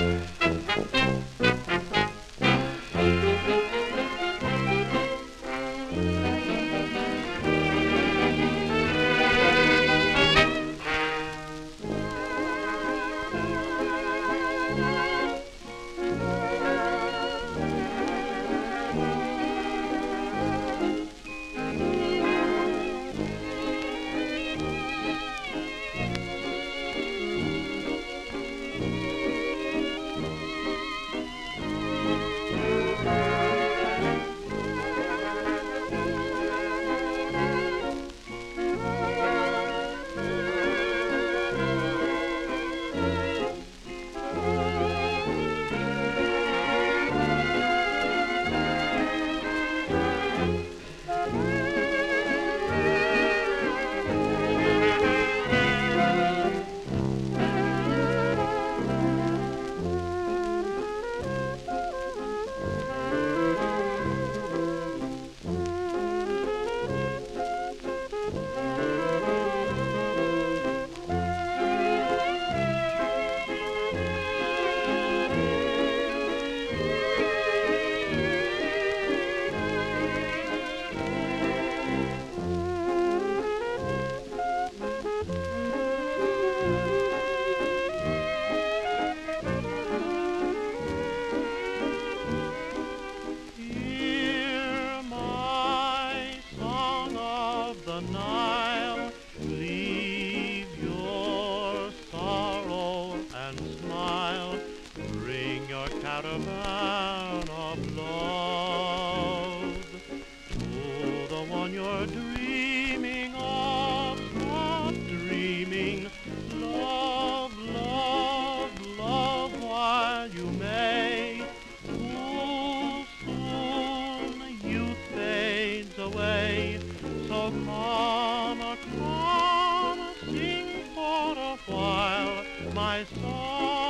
Hear my song of the Nile, leave your sorrow and smile, bring your caravan of love to the one you're dreaming of. Stop dreaming, love, love, love while you may. Too soon youth fades away, so come, sing for a while my song.